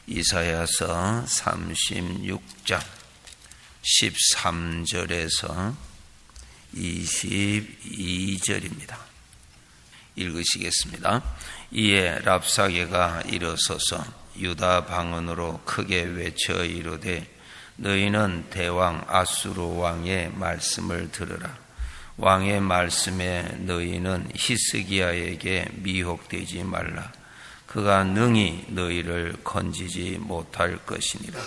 이사야서 36장 13절에서 22절입니다. 읽으시겠습니다. 이에 랍사게가 일어서서 유다 방언으로 크게 외쳐 이르되 너희는 대왕 아수르 왕의 말씀을 들으라. 왕의 말씀에 너희는 히스기야에게 미혹되지 말라. 그가 능히 너희를 건지지 못할 것이니라.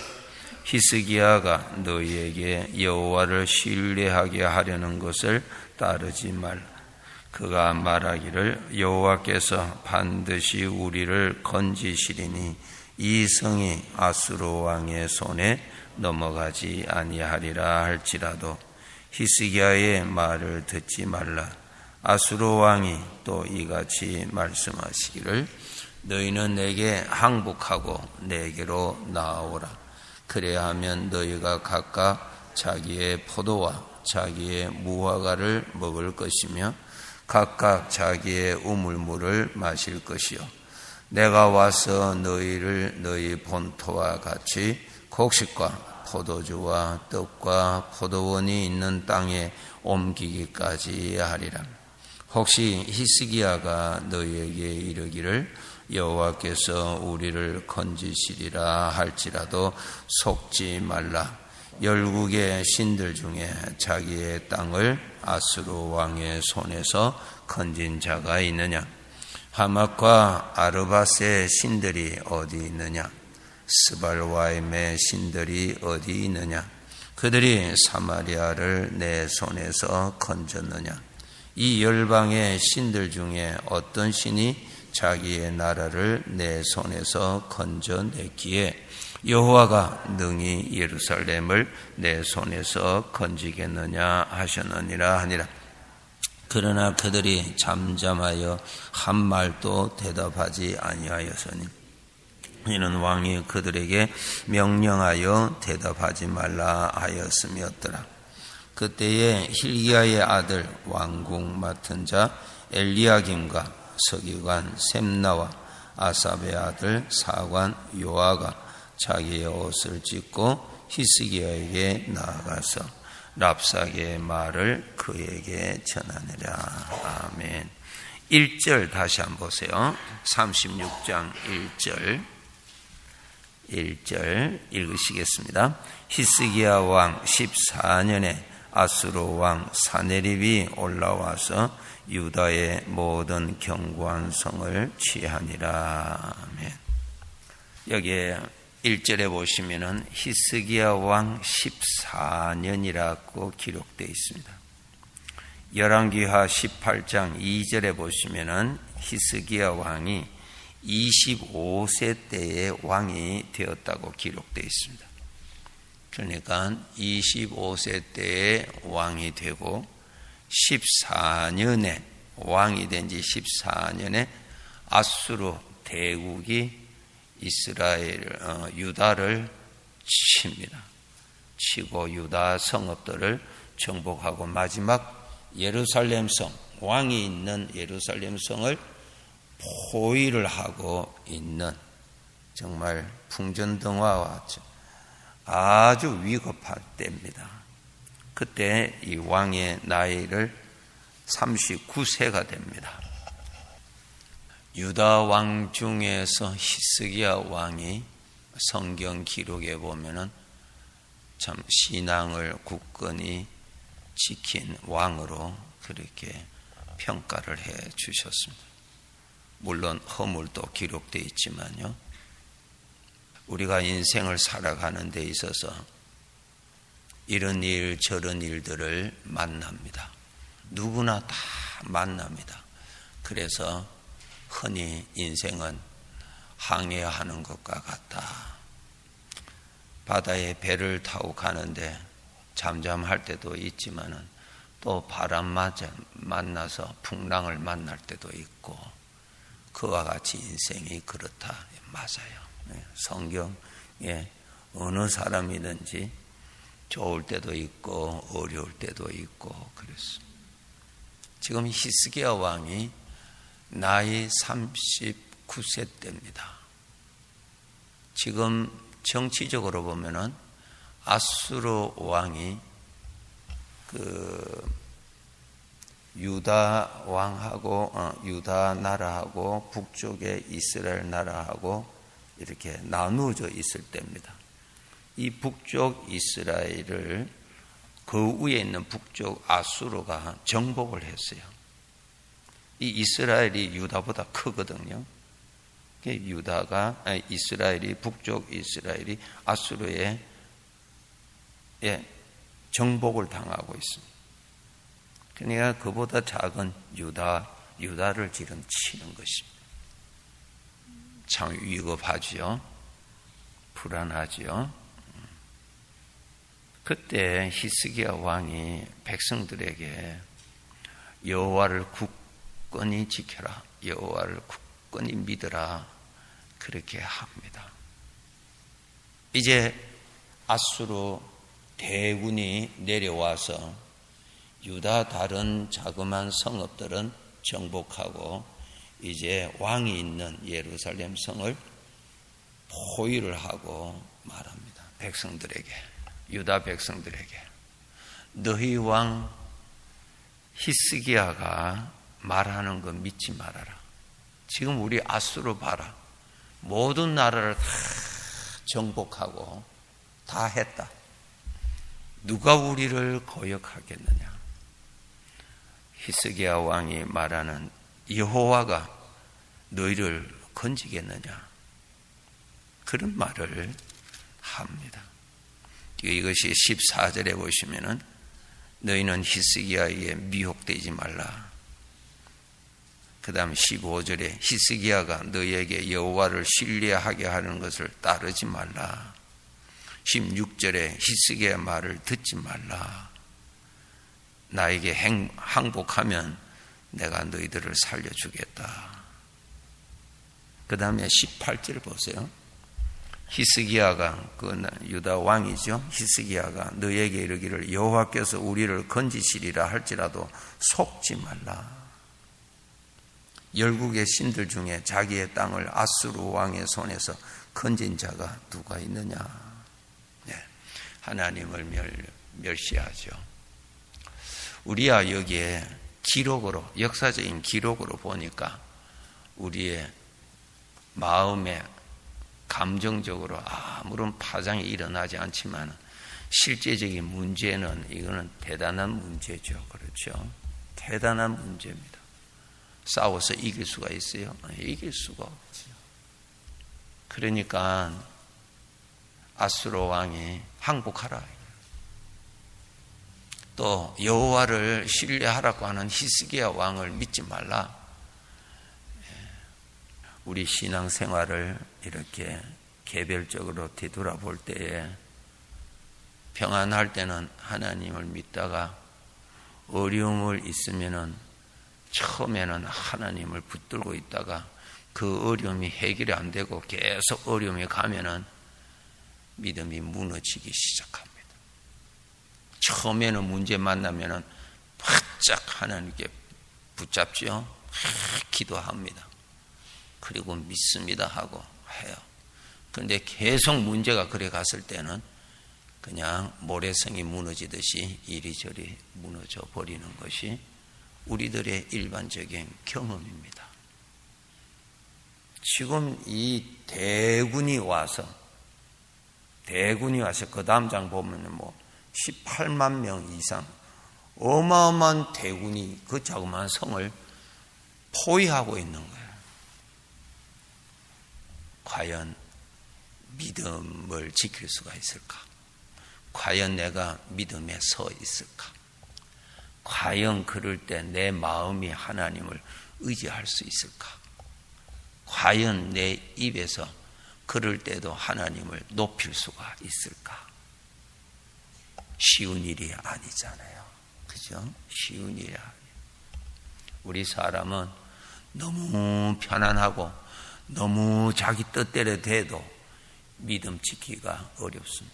히스기야가 너희에게 여호와를 신뢰하게 하려는 것을 따르지 말라. 그가 말하기를 여호와께서 반드시 우리를 건지시리니 이 성이 아수르 왕의 손에 넘어가지 아니하리라 할지라도 히스기야의 말을 듣지 말라. 아수르 왕이 또 이같이 말씀하시기를 너희는 내게 항복하고 내게로 나아오라. 그래야 하면 너희가 각각 자기의 포도와 자기의 무화과를 먹을 것이며 각각 자기의 우물물을 마실 것이요 내가 와서 너희를 너희 본토와 같이 곡식과 포도주와 떡과 포도원이 있는 땅에 옮기기까지 하리라. 혹시 히스기야가 너희에게 이르기를 여호와께서 우리를 건지시리라 할지라도 속지 말라. 열국의 신들 중에 자기의 땅을 아수르 왕의 손에서 건진 자가 있느냐? 하맛과 아르밧의 신들이 어디 있느냐? 스발와임의 신들이 어디 있느냐? 그들이 사마리아를 내 손에서 건졌느냐? 이 열방의 신들 중에 어떤 신이 자기의 나라를 내 손에서 건져냈기에 여호와가 능히 예루살렘을 내 손에서 건지겠느냐 하셨느니라 하니라. 그러나 그들이 잠잠하여 한 말도 대답하지 아니하였으니 이는 왕이 그들에게 명령하여 대답하지 말라 하였음이었더라. 그때에 hil기야의 아들 왕궁 맡은 자 엘리야김과 서기관 셈나와 아삽의 아들 사관 요아가 자기의 옷을 찢고 히스기야에게 나아가서 랍사게의 말을 그에게 전하니라. 아멘. 1절 다시 한번 보세요. 36장 1절 읽으시겠습니다. 히스기야 왕 14년에 아수르 왕 사네립이 올라와서 유다의 모든 견고한 성을 취하니라. 아멘. 여기에 1절에 보시면은 히스기야 왕 14년이라고 기록되어 있습니다. 열왕기하 18장 2절에 보시면은 히스기야 왕이 25세 때에 왕이 되었다고 기록되어 있습니다. 그러니까 25세 때에 왕이 되고 14년에 왕이 된 지 14년에 아수르 대국이 이스라엘 유다를 칩니다. 치고 유다 성읍들을 정복하고 마지막 예루살렘 성, 왕이 있는 예루살렘 성을 포위를 하고 있는 정말 풍전등화와 아주 위급할 때입니다. 그때 이 왕의 나이를 39세가 됩니다. 유다 왕 중에서 히스기야 왕이 성경 기록에 보면은 참 신앙을 굳건히 지킨 왕으로 그렇게 평가를 해 주셨습니다. 물론 허물도 기록되어 있지만요. 우리가 인생을 살아가는 데 있어서 이런 일 저런 일들을 만납니다. 누구나 다 만납니다. 그래서 흔히 인생은 항해하는 것과 같다. 바다에 배를 타고 가는데 잠잠할 때도 있지만은 또 바람 만나서 풍랑을 만날 때도 있고 그와 같이 인생이 그렇다. 맞아요. 성경에 어느 사람이든지 좋을 때도 있고 어려울 때도 있고 그랬습니다. 지금 히스기야 왕이 나이 39세 때입니다. 지금 정치적으로 보면은 아수르 왕이 유다 왕하고 유다 나라하고 북쪽의 이스라엘 나라하고 이렇게 나누어져 있을 때입니다. 이 북쪽 이스라엘을 그 위에 있는 북쪽 아수르가 정복을 했어요. 이 이스라엘이 유다보다 크거든요. 이스라엘이 북쪽 이스라엘이 아수르에 정복을 당하고 있습니다. 그러니까 그보다 작은 유다를 지금 치는 것입니다. 참 위급하지요. 불안하지요. 그때 히스기야 왕이 백성들에게 여호와를 굳건히 지켜라, 여호와를 굳건히 믿으라, 그렇게 합니다. 이제 아수르 대군이 내려와서 유다 다른 자그마한 성읍들은 정복하고 이제 왕이 있는 예루살렘 성을 포위를 하고 말합니다. 백성들에게, 유다 백성들에게, 너희 왕 히스기야가 말하는 거 믿지 말아라. 지금 우리 아수르 봐라. 모든 나라를 다 정복하고 다 했다. 누가 우리를 거역하겠느냐? 히스기야 왕이 말하는 여호와가 너희를 건지겠느냐? 그런 말을 합니다. 이것이 14절에 보시면은 너희는 히스기야에게 미혹되지 말라. 그 다음 15절에 히스기야가 너희에게 여호와를 신뢰하게 하는 것을 따르지 말라. 16절에 히스기야의 말을 듣지 말라. 나에게 항복하면 내가 너희들을 살려주겠다. 그 다음에 18절 보세요. 히스기야가 유다 왕이죠. 히스기야가 너희에게 이르기를 여호와께서 우리를 건지시리라 할지라도 속지 말라. 열국의 신들 중에 자기의 땅을 아수르 왕의 손에서 건진 자가 누가 있느냐? 네, 하나님을 멸시하죠. 우리야 여기에 기록으로, 역사적인 기록으로 보니까 우리의 마음에 감정적으로 아무런 파장이 일어나지 않지만 실제적인 문제는 이거는 대단한 문제죠. 그렇죠? 대단한 문제입니다. 싸워서 이길 수가 있어요? 이길 수가 없죠. 그러니까 아수르 왕이 항복하라. 또 여호와를 신뢰하라고 하는 히스기야 왕을 믿지 말라. 우리 신앙생활을 이렇게 개별적으로 되돌아볼 때에 평안할 때는 하나님을 믿다가 어려움을 있으면은 처음에는 하나님을 붙들고 있다가 그 어려움이 해결이 안 되고 계속 어려움이 가면은 믿음이 무너지기 시작합니다. 처음에는 문제 만나면은 바짝 하나님께 붙잡죠. 기도합니다. 그리고 믿습니다 하고 해요. 그런데 계속 문제가 그래 갔을 때는 그냥 모래성이 무너지듯이 이리저리 무너져 버리는 것이 우리들의 일반적인 경험입니다. 지금 이 대군이 와서 그 다음 장 보면 18만 명 이상 어마어마한 대군이 그 자그마한 성을 포위하고 있는 거예요. 과연 믿음을 지킬 수가 있을까? 과연 내가 믿음에 서 있을까? 과연 그럴 때 내 마음이 하나님을 의지할 수 있을까? 과연 내 입에서 그럴 때도 하나님을 높일 수가 있을까? 쉬운 일이 아니잖아요. 그죠? 쉬운 일이 아니에요. 우리 사람은 너무 편안하고 너무 자기 뜻대로 돼도 믿음 지키기가 어렵습니다.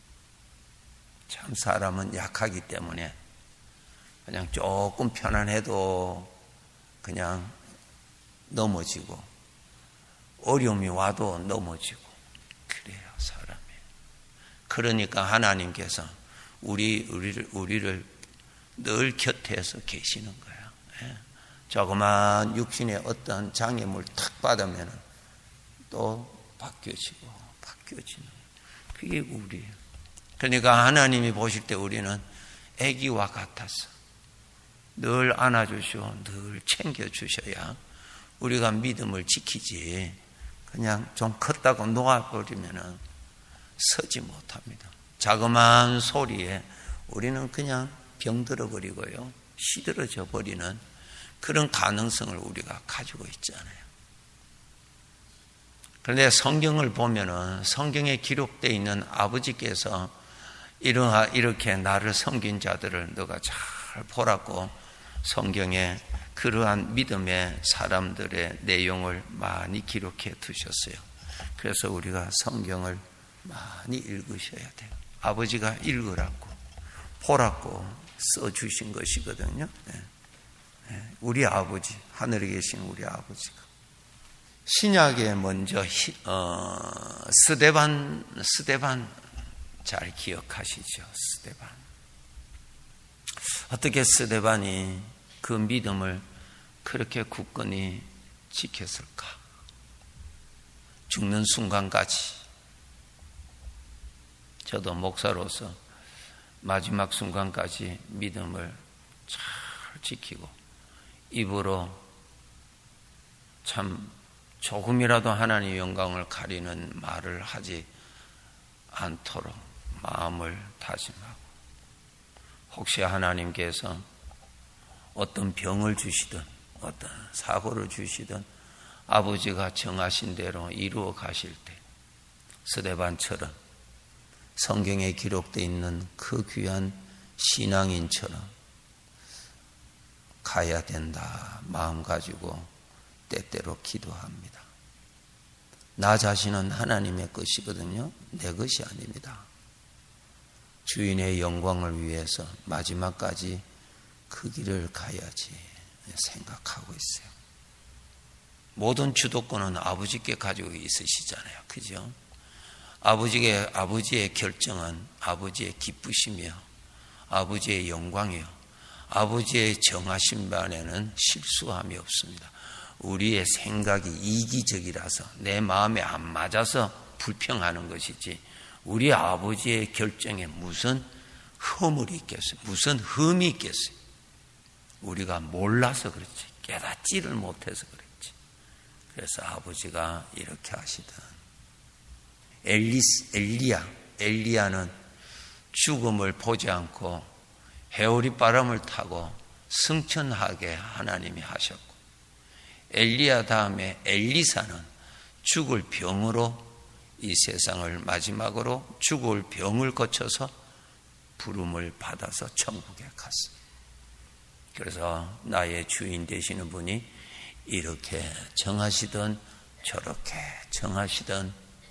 참 사람은 약하기 때문에 그냥 조금 편안해도 그냥 넘어지고 어려움이 와도 넘어지고 그래요, 사람이. 그러니까 하나님께서 우리를 늘 곁에서 계시는 거예요. 예. 조그만 육신의 어떤 장애물 탁 받으면 또 바뀌어지는 그게 우리예요. 그러니까 하나님이 보실 때 우리는 아기와 같아서 늘 안아주시고 늘 챙겨주셔야 우리가 믿음을 지키지, 그냥 좀 컸다고 놓아버리면 서지 못합니다. 자그마한 소리에 우리는 그냥 병들어 버리고요, 시들어져 버리는 그런 가능성을 우리가 가지고 있잖아요. 그런데 성경을 보면은 성경에 기록되어 있는 아버지께서 이렇게 나를 섬긴 자들을 너가 잘 보라고 성경에 그러한 믿음의 사람들의 내용을 많이 기록해 두셨어요. 그래서 우리가 성경을 많이 읽으셔야 돼요. 아버지가 읽으라고, 보라고 써주신 것이거든요. 우리 아버지, 하늘에 계신 우리 아버지가. 신약에 먼저 스데반 잘 기억하시죠? 스데반. 어떻게 스데반이 그 믿음을 그렇게 굳건히 지켰을까? 죽는 순간까지. 저도 목사로서 마지막 순간까지 믿음을 잘 지키고 입으로 참 조금이라도 하나님의 영광을 가리는 말을 하지 않도록 마음을 다짐하고, 혹시 하나님께서 어떤 병을 주시든 어떤 사고를 주시든 아버지가 정하신 대로 이루어 가실 때 스데반처럼 성경에 기록되어 있는 그 귀한 신앙인처럼 가야 된다 마음 가지고 때때로 기도합니다. 나 자신은 하나님의 것이거든요. 내 것이 아닙니다. 주인의 영광을 위해서 마지막까지 그 길을 가야지 생각하고 있어요. 모든 주도권은 아버지께 가지고 있으시잖아요. 그죠? 아버지의 결정은 아버지의 기쁘시며 아버지의 영광이요, 아버지의 정하신 바에는 실수함이 없습니다. 우리의 생각이 이기적이라서 내 마음에 안 맞아서 불평하는 것이지, 우리 아버지의 결정에 무슨 허물이 있겠어요? 무슨 흠이 있겠어요? 우리가 몰라서 그렇지, 깨닫지를 못해서 그렇지. 그래서 아버지가 이렇게 하시던 엘리야는 죽음을 보지 않고 해오리 바람을 타고 승천하게 하나님이 하셨고, 엘리야 다음에 엘리사는 죽을 병으로 이 세상을 마지막으로 죽을 병을 거쳐서 부름을 받아서 천국에 갔습니다. 그래서 나의 주인 되시는 분이 이렇게 정하시든 저렇게 정하시든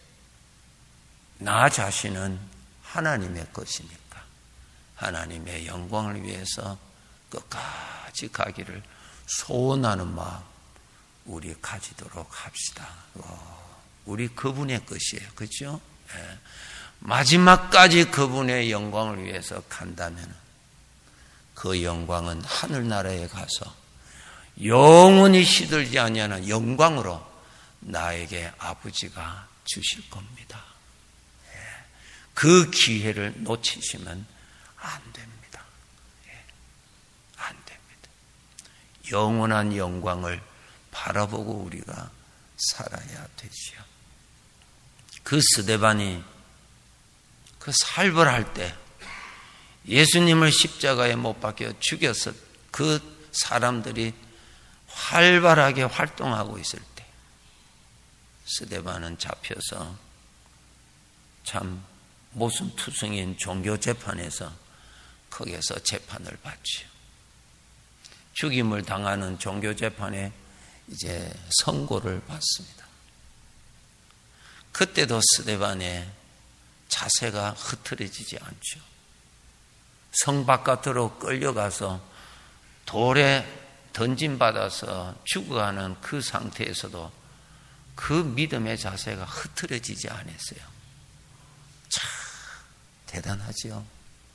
나 자신은 하나님의 것이니까 하나님의 영광을 위해서 끝까지 가기를 소원하는 마음 우리 가지도록 합시다. 우리 그분의 것이에요. 그렇죠? 예. 마지막까지 그분의 영광을 위해서 간다면 그 영광은 하늘나라에 가서 영원히 시들지 아니하는 영광으로 나에게 아버지가 주실 겁니다. 예. 그 기회를 놓치시면 안 됩니다. 예. 안 됩니다. 영원한 영광을 바라보고 우리가 살아야 되지요. 그 스데반이 그 살벌할 때 예수님을 십자가에 못 박혀 죽여서 그 사람들이 활발하게 활동하고 있을 때 스데반은 잡혀서 참 모순투성인 종교재판에서 거기에서 재판을 받지요. 죽임을 당하는 종교재판에 이제 선고를 받습니다. 그때도 스데반의 자세가 흐트러지지 않죠. 성 바깥으로 끌려가서 돌에 던짐받아서 죽어가는 그 상태에서도 그 믿음의 자세가 흐트러지지 않았어요. 대단하지요.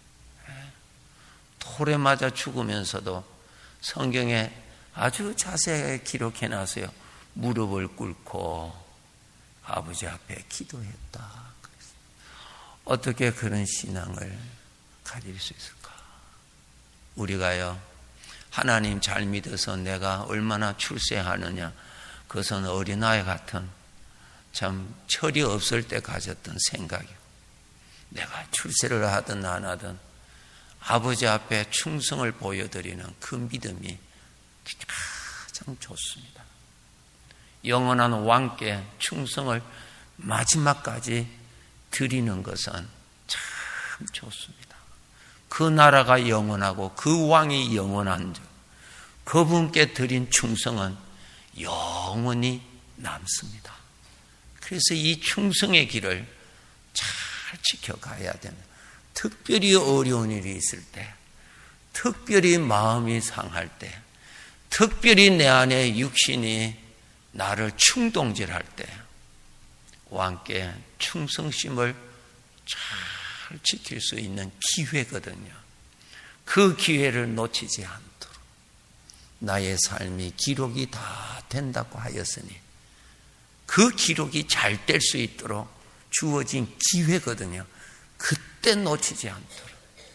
돌에 맞아 죽으면서도 성경에 아주 자세하게 기록해놨어요. 무릎을 꿇고 아버지 앞에 기도했다. 어떻게 그런 신앙을 가질 수 있을까? 우리가요, 하나님 잘 믿어서 내가 얼마나 출세하느냐, 그것은 어린아이 같은 참 철이 없을 때 가졌던 생각이고, 내가 출세를 하든 안 하든 아버지 앞에 충성을 보여드리는 그 믿음이 가장 좋습니다. 영원한 왕께 충성을 마지막까지 드리는 것은 참 좋습니다. 그 나라가 영원하고 그 왕이 영원한 줄, 그분께 드린 충성은 영원히 남습니다. 그래서 이 충성의 길을 잘 지켜가야 됩니다. 특별히 어려운 일이 있을 때, 특별히 마음이 상할 때, 특별히 내 안에 육신이 나를 충동질할 때 왕께 충성심을 잘 지킬 수 있는 기회거든요. 그 기회를 놓치지 않도록 나의 삶이 기록이 다 된다고 하였으니 그 기록이 잘 될 수 있도록 주어진 기회거든요. 그때 놓치지 않도록.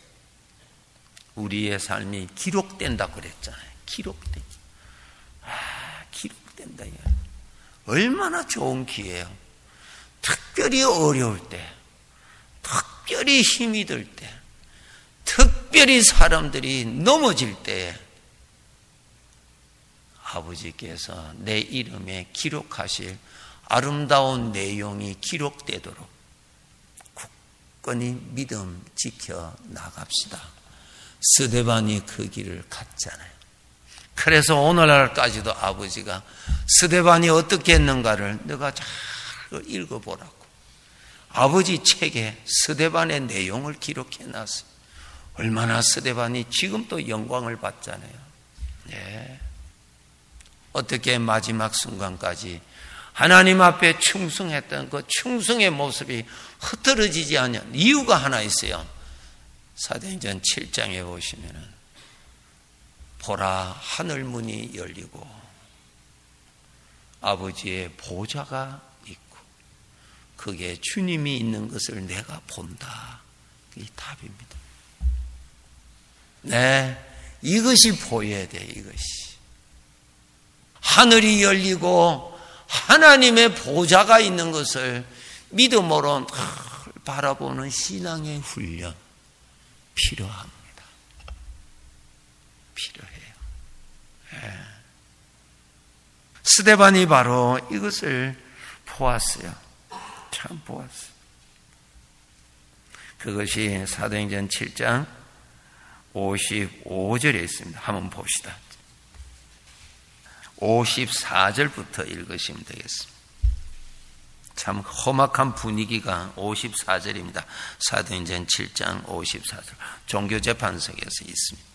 우리의 삶이 기록된다고 그랬잖아요. 기록된다. 얼마나 좋은 기회예요. 특별히 어려울 때, 특별히 힘이 들 때, 특별히 사람들이 넘어질 때에 아버지께서 내 이름에 기록하실 아름다운 내용이 기록되도록 굳건히 믿음 지켜 나갑시다. 스데반이 그 길을 갔잖아요. 그래서 오늘날까지도 아버지가 스데반이 어떻게 했는가를 너가 잘 읽어보라고 아버지 책에 스데반의 내용을 기록해놨어요. 얼마나 스데반이 지금도 영광을 받잖아요. 네. 어떻게 마지막 순간까지 하나님 앞에 충성했던 그 충성의 모습이 흐트러지지 않는 이유가 하나 있어요. 사도행전 7장에 보시면은 보라, 하늘문이 열리고 아버지의 보좌가 있고 그게 주님이 있는 것을 내가 본다. 이 답입니다. 네, 이것이 보여야 돼. 이것이 하늘이 열리고 하나님의 보좌가 있는 것을 믿음으로 바라보는 신앙의 훈련 필요합니다. 필요해요. 네. 스데반이 바로 이것을 보았어요. 참 보았어요. 그것이 사도행전 7장 55절에 있습니다. 한번 봅시다. 54절부터 읽으시면 되겠습니다. 참 험악한 분위기가 54절입니다. 사도행전 7장 54절. 종교재판석에서 있습니다.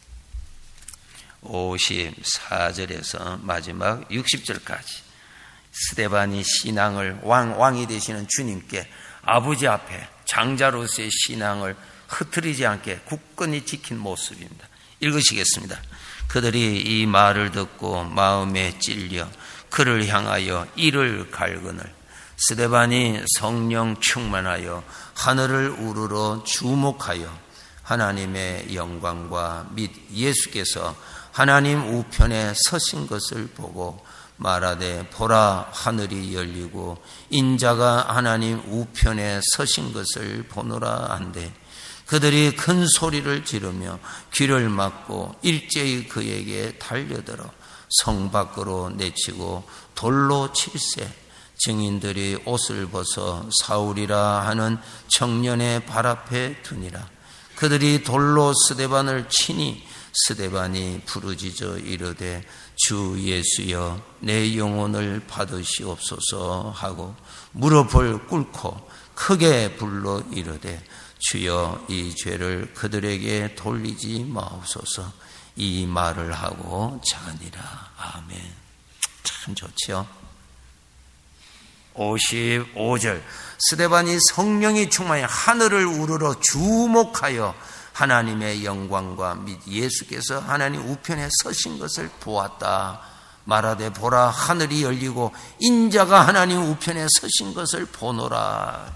54절에서 마지막 60절까지 스데반이 신앙을 왕이 되시는 주님께 아버지 앞에 장자로서의 신앙을 흐트리지 않게 굳건히 지킨 모습입니다. 읽으시겠습니다. 그들이 이 말을 듣고 마음에 찔려 그를 향하여 이를 갈거늘 스데반이 성령 충만하여 하늘을 우러러 주목하여 하나님의 영광과 및 예수께서 하나님 우편에 서신 것을 보고 말하되 보라 하늘이 열리고 인자가 하나님 우편에 서신 것을 보노라 한데 그들이 큰 소리를 지르며 귀를 막고 일제히 그에게 달려들어 성 밖으로 내치고 돌로 칠세 증인들이 옷을 벗어 사울이라 하는 청년의 발 앞에 두니라. 그들이 돌로 스데반을 치니 스데반이 부르짖어 이르되 주 예수여 내 영혼을 받으시옵소서 하고 무릎을 꿇고 크게 불러 이르되 주여 이 죄를 그들에게 돌리지 마옵소서. 이 말을 하고 자니라. 아멘. 참 좋죠. 55절 스데반이 성령이 충만히 하늘을 우러러 주목하여 하나님의 영광과 및 예수께서 하나님 우편에 서신 것을 보았다. 말하되 보라 하늘이 열리고 인자가 하나님 우편에 서신 것을 보노라.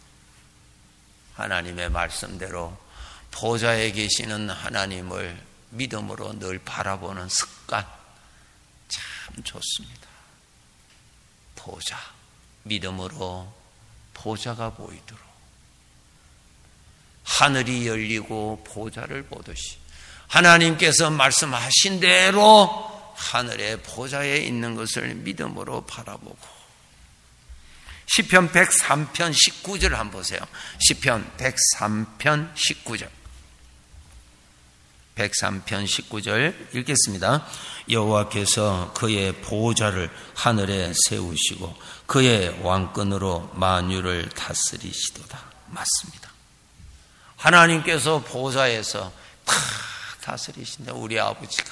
하나님의 말씀대로 보좌에 계시는 하나님을 믿음으로 늘 바라보는 습관 참 좋습니다. 보좌, 믿음으로 보좌가 보이도록 하늘이 열리고 보좌를 보듯이 하나님께서 말씀하신 대로 하늘의 보좌에 있는 것을 믿음으로 바라보고 시편 103편 19절 한번 보세요. 시편 103편 19절 103편 19절 읽겠습니다. 여호와께서 그의 보좌를 하늘에 세우시고 그의 왕권으로 만유를 다스리시도다. 맞습니다. 하나님께서 보좌에서 다 다스리신다. 우리 아버지가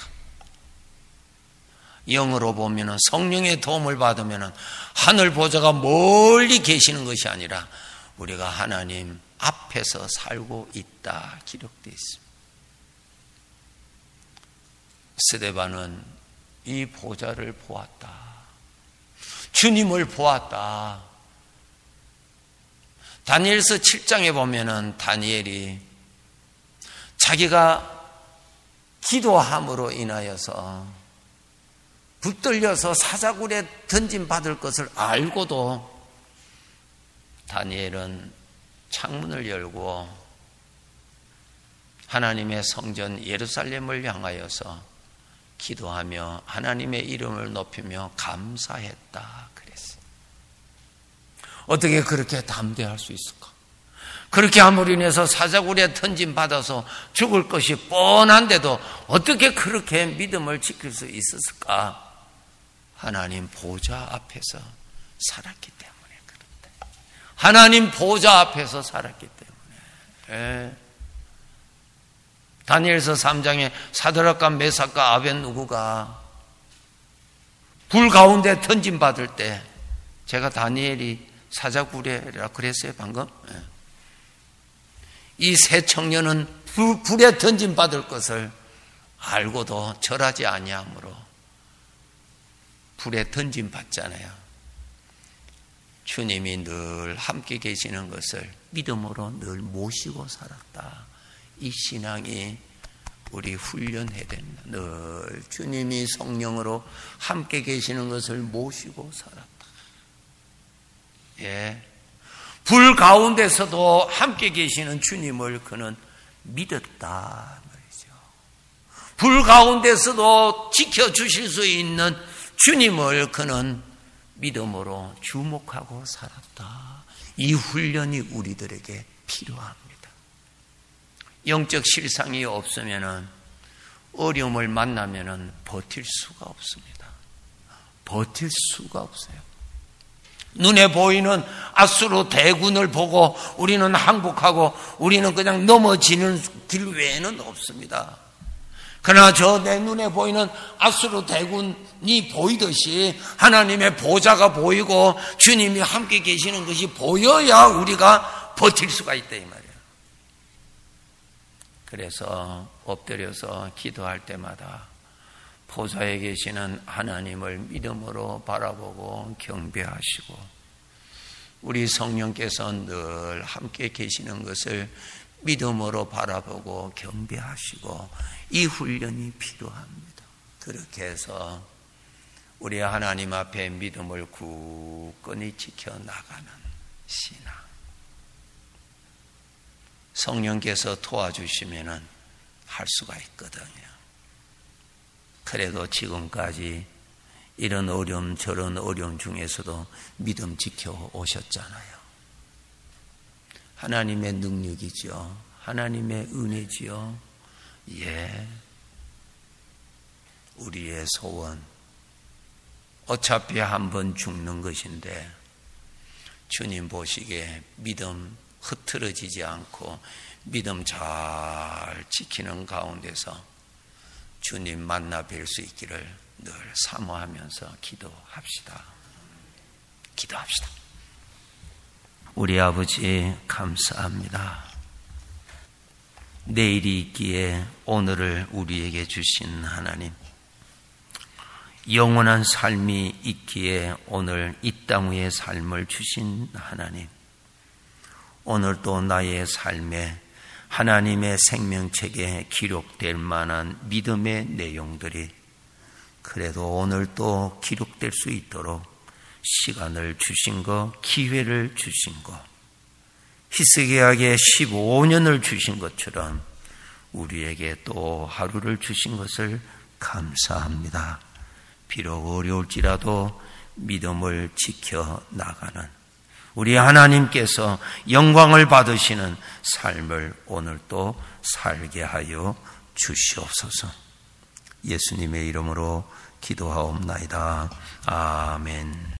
영으로 보면 성령의 도움을 받으면 하늘 보좌가 멀리 계시는 것이 아니라 우리가 하나님 앞에서 살고 있다 기록되어 있습니다. 스데반은 이 보좌를 보았다. 주님을 보았다. 다니엘서 7장에 보면은 다니엘이 자기가 기도함으로 인하여서 붙들려서 사자굴에 던짐 받을 것을 알고도 다니엘은 창문을 열고 하나님의 성전 예루살렘을 향하여서 기도하며 하나님의 이름을 높이며 감사했다 그랬어요. 어떻게 그렇게 담대할 수 있을까? 그렇게 함으로 인해서 사자굴에 던짐 받아서 죽을 것이 뻔한데도 어떻게 그렇게 믿음을 지킬 수 있었을까? 하나님 보좌 앞에서 살았기 때문에 그렇다. 하나님 보좌 앞에서 살았기 때문에. 다니엘서 3장에 사드락과 메삭과 아벳느고가 불 가운데 던짐 받을 때 제가 다니엘이 사자굴에라 그랬어요 방금. 이 세 청년은 불에 던짐 받을 것을 알고도 절하지 아니하므로 불에 던짐 받잖아요. 주님이 늘 함께 계시는 것을 믿음으로 늘 모시고 살았다. 이 신앙이 우리 훈련해야 됩니다. 늘 주님이 성령으로 함께 계시는 것을 모시고 살았다. 예. 불 가운데서도 함께 계시는 주님을 그는 믿었다 말이죠. 불 가운데서도 지켜주실 수 있는 주님을 그는 믿음으로 주목하고 살았다. 이 훈련이 우리들에게 필요합니다. 영적 실상이 없으면 어려움을 만나면 버틸 수가 없습니다. 버틸 수가 없어요. 눈에 보이는 아수르 대군을 보고 우리는 항복하고 우리는 그냥 넘어지는 길 외에는 없습니다. 그러나 저 내 눈에 보이는 아수르 대군이 보이듯이 하나님의 보좌가 보이고 주님이 함께 계시는 것이 보여야 우리가 버틸 수가 있다 이 말이에요. 그래서 엎드려서 기도할 때마다 보좌에 계시는 하나님을 믿음으로 바라보고 경배하시고 우리 성령께서 늘 함께 계시는 것을 믿음으로 바라보고 경배하시고 이 훈련이 필요합니다. 그렇게 해서 우리 하나님 앞에 믿음을 굳건히 지켜나가는 신앙. 성령께서 도와주시면 할 수가 있거든요. 그래도 지금까지 이런 어려움 저런 어려움 중에서도 믿음 지켜 오셨잖아요. 하나님의 능력이죠. 하나님의 은혜지요. 예. 우리의 소원 어차피 한 번 죽는 것인데 주님 보시기에 믿음 흐트러지지 않고 믿음 잘 지키는 가운데서 주님 만나 뵐 수 있기를 늘 사모하면서 기도합시다. 기도합시다. 우리 아버지 감사합니다. 내일이 있기에 오늘을 우리에게 주신 하나님, 영원한 삶이 있기에 오늘 이 땅 위의 삶을 주신 하나님, 오늘도 나의 삶에 하나님의 생명책에 기록될 만한 믿음의 내용들이 그래도 오늘 또 기록될 수 있도록 시간을 주신 것, 기회를 주신 것, 히스기야에게 15년을 주신 것처럼 우리에게 또 하루를 주신 것을 감사합니다. 비록 어려울지라도 믿음을 지켜 나가는 우리 하나님께서 영광을 받으시는 삶을 오늘 또 살게 하여 주시옵소서. 예수님의 이름으로 기도하옵나이다. 아멘.